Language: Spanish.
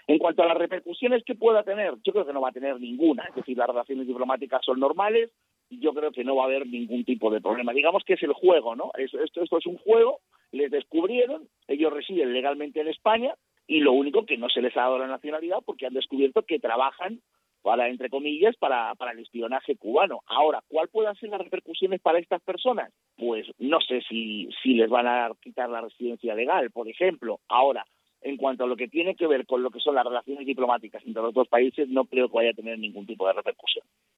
En cuanto a las repercusiones que pueda tener, yo creo que no va a tener ninguna. Es decir, las relaciones diplomáticas son normales y yo creo que no va a haber ningún tipo de problema. Digamos que es el juego, ¿no? Esto es un juego, les descubrieron, ellos residen legalmente en España y lo único que no se les ha dado la nacionalidad porque han descubierto que trabajan para, entre comillas, para el espionaje cubano. Ahora, ¿cuál pueden ser las repercusiones para estas personas? Pues no sé si les van a quitar la residencia legal, por ejemplo. Ahora, en cuanto a lo que tiene que ver con lo que son las relaciones diplomáticas entre los dos países, no creo que vaya a tener ningún tipo de repercusión.